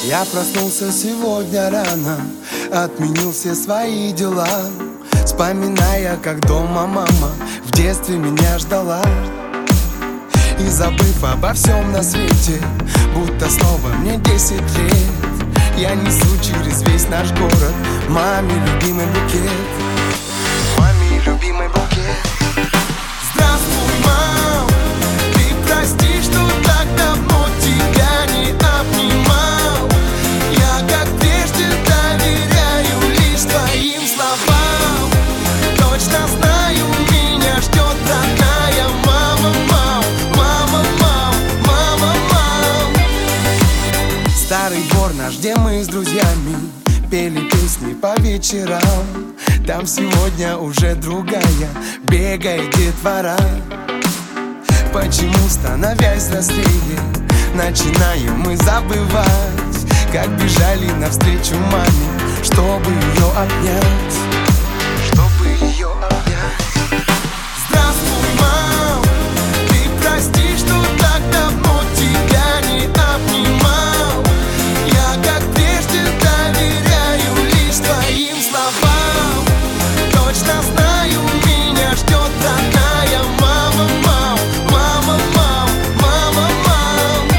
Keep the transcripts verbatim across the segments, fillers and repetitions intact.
Я проснулся сегодня рано, отменил все свои дела, вспоминая, как дома мама в детстве меня ждала. И забыв обо всем на свете, будто снова мне десять лет, я несу через весь наш город маме любимый букет. Маме любимый букет. Здравствуй, мам, ты прости, что так давно тебя не обнимал. Я, как прежде, доверяю лишь твоим словам. Точно знаю, меня ждет родная мама, мам, мама, мам, мама, мам. Старый двор наш, где мы с друзьями пели песни по вечерам. Там сегодня уже другая бегает детвора. Почему, становясь взрослее, начинаем мы забывать, как бежали навстречу маме, чтобы ее обнять, чтобы ее обнять. Здравствуй, мам, ты прости, что так давно тебя не обнимал. Я, как прежде, доверяю лишь твоим словам. Точно знаю, меня ждет родная мама, мам, мама, мам, мама, мам.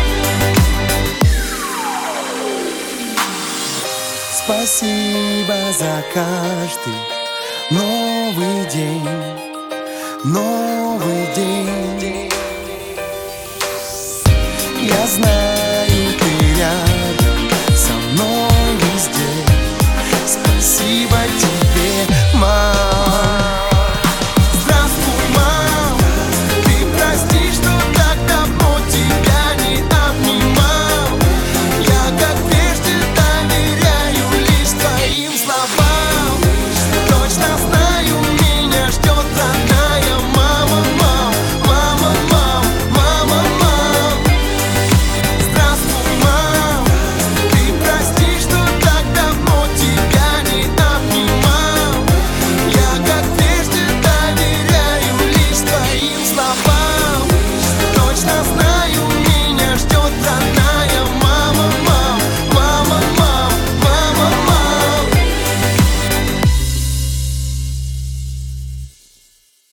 Спасибо за каждый новый день, новый день. Я знаю, ты рядом.